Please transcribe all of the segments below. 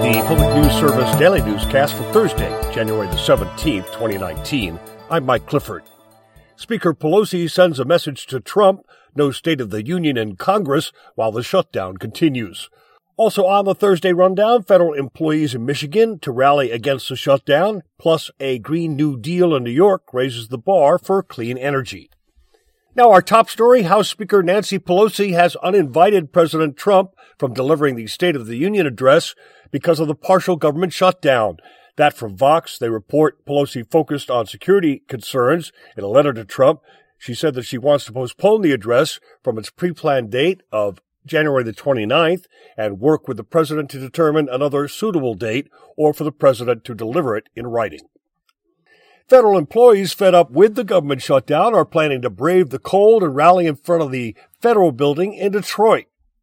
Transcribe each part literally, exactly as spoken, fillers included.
the Public News Service Daily Newscast for Thursday, January the seventeenth, twenty nineteen. I'm Mike Clifford. Speaker Pelosi sends a message to Trump, no State of the Union in Congress, while the shutdown continues. Also on the Thursday rundown, federal employees in Michigan to rally against the shutdown, plus a Green New Deal in New York raises the bar for clean energy. Now our top story, House Speaker Nancy Pelosi has uninvited President Trump from delivering the State of the Union address because of the partial government shutdown. That from Vox, they report Pelosi focused on security concerns. In a letter to Trump, she said that she wants to postpone the address from its pre-planned date of January the twenty-ninth and work with the president to determine another suitable date or for the president to deliver it in writing. Federal employees fed up with the government shutdown are planning to brave the cold and rally in front of the federal building in Detroit.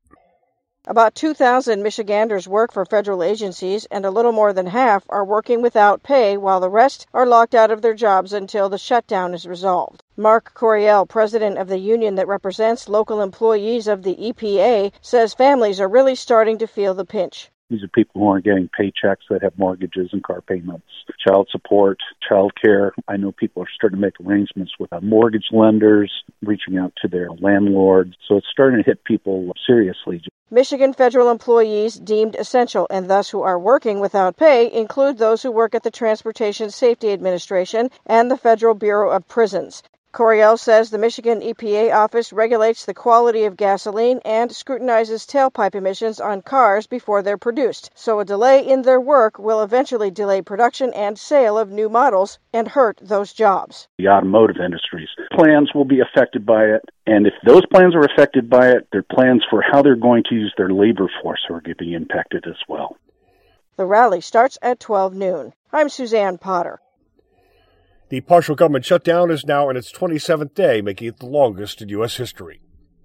About two thousand Michiganders work for federal agencies, and a little more than half are working without pay, while the rest are locked out of their jobs until the shutdown is resolved. Mark Coryell, president of the union that represents local employees of the E P A, says families are really starting to feel the pinch. These are people who aren't getting paychecks that have mortgages and car payments, child support, child care. I know people are starting to make arrangements with mortgage lenders, reaching out to their landlords. So it's starting to hit people seriously. Michigan federal employees deemed essential and thus who are working without pay include those who work at the Transportation Safety Administration and the Federal Bureau of Prisons. Coryell says the Michigan E P A office regulates the quality of gasoline and scrutinizes tailpipe emissions on cars before they're produced, so a delay in their work will eventually delay production and sale of new models and hurt those jobs. The automotive industry's plans will be affected by it, and if those plans are affected by it, their plans for how they're going to use their labor force are going to be impacted as well. The rally starts at twelve noon. I'm Suzanne Potter. The partial government shutdown is now in its twenty-seventh day, making it the longest in U S history.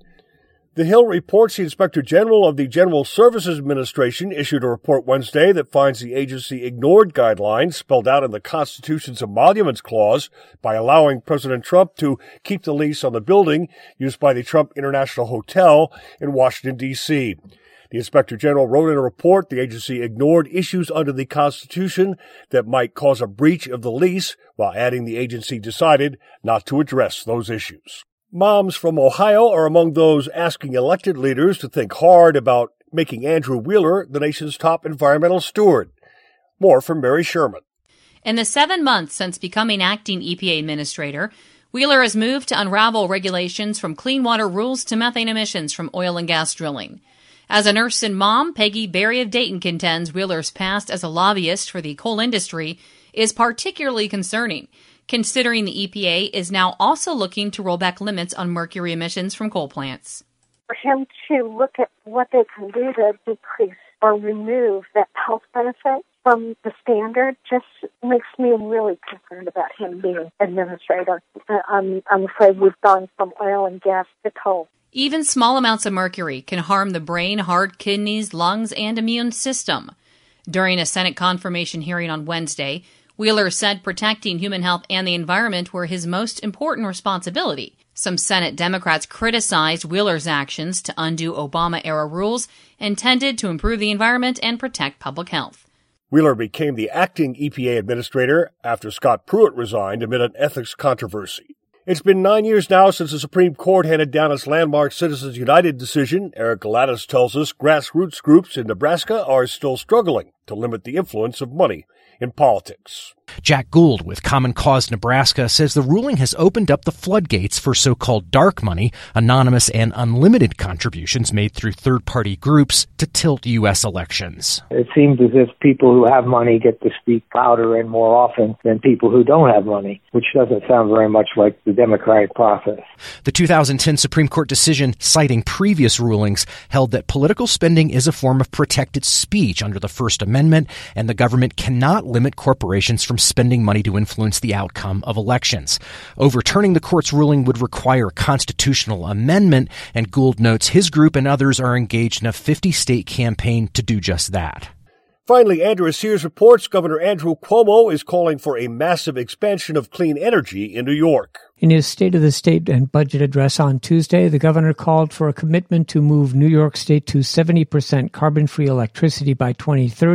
The Hill reports the Inspector General of the General Services Administration issued a report Wednesday that finds the agency ignored guidelines spelled out in the Constitution's Emoluments Clause by allowing President Trump to keep the lease on the building used by the Trump International Hotel in Washington, D C The Inspector General wrote in a report the agency ignored issues under the Constitution that might cause a breach of the lease, while adding the agency decided not to address those issues. Moms from Ohio are among those asking elected leaders to think hard about making Andrew Wheeler the nation's top environmental steward. More from Mary Sherman. In the seven months since becoming acting E P A administrator, Wheeler has moved to unravel regulations from clean water rules to methane emissions from oil and gas drilling. As a nurse and mom, Peggy Berry of Dayton contends Wheeler's past as a lobbyist for the coal industry is particularly concerning, considering the E P A is now also looking to roll back limits on mercury emissions from coal plants. For him to look at what they can do to decrease or remove that health benefit from the standard just makes me really concerned about him being administrator. I'm, I'm afraid we've gone from oil and gas to coal. Even small amounts of mercury can harm the brain, heart, kidneys, lungs, and immune system. During a Senate confirmation hearing on Wednesday, Wheeler said protecting human health and the environment were his most important responsibility. Some Senate Democrats criticized Wheeler's actions to undo Obama-era rules intended to improve the environment and protect public health. Wheeler became the acting E P A administrator after Scott Pruitt resigned amid an ethics controversy. It's been nine years now since the Supreme Court handed down its landmark Citizens United decision. Eric Galatis tells us grassroots groups in Nebraska are still struggling to limit the influence of money in politics. Jack Gould with Common Cause Nebraska says the ruling has opened up the floodgates for so-called dark money, anonymous and unlimited contributions made through third-party groups to tilt U S elections. It seems as if people who have money get to speak louder and more often than people who don't have money, which doesn't sound very much like the democratic process. The two thousand ten Supreme Court decision, citing previous rulings, held that political spending is a form of protected speech under the First Amendment, and the government cannot limit corporations from spending money to influence the outcome of elections. Overturning the court's ruling would require a constitutional amendment, and Gould notes his group and others are engaged in a fifty-state campaign to do just that. Finally, Andrea Sears reports Governor Andrew Cuomo is calling for a massive expansion of clean energy in New York. In his State of the State and budget address on Tuesday, the governor called for a commitment to move New York State to seventy percent carbon-free electricity by twenty thirty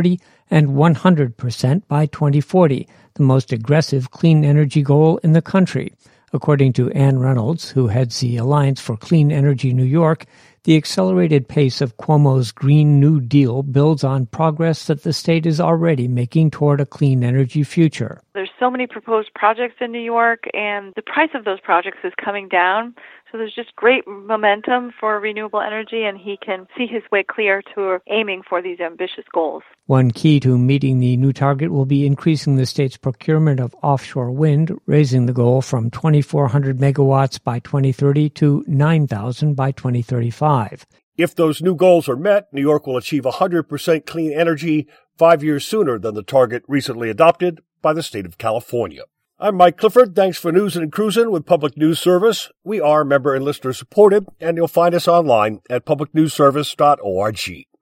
and one hundred percent by twenty forty, the most aggressive clean energy goal in the country. According to Ann Reynolds, who heads the Alliance for Clean Energy New York, the accelerated pace of Cuomo's Green New Deal builds on progress that the state is already making toward a clean energy future. There's so many proposed projects in New York, and the price of those projects is coming down. So there's just great momentum for renewable energy, and he can see his way clear to aiming for these ambitious goals. One key to meeting the new target will be increasing the state's procurement of offshore wind, raising the goal from twenty-four hundred megawatts by twenty thirty to nine thousand by twenty thirty-five. If those new goals are met, New York will achieve one hundred percent clean energy five years sooner than the target recently adopted by the state of California. I'm Mike Clifford. Thanks for News and Cruisin' with Public News Service. We are member and listener supported, and you'll find us online at public news service dot org.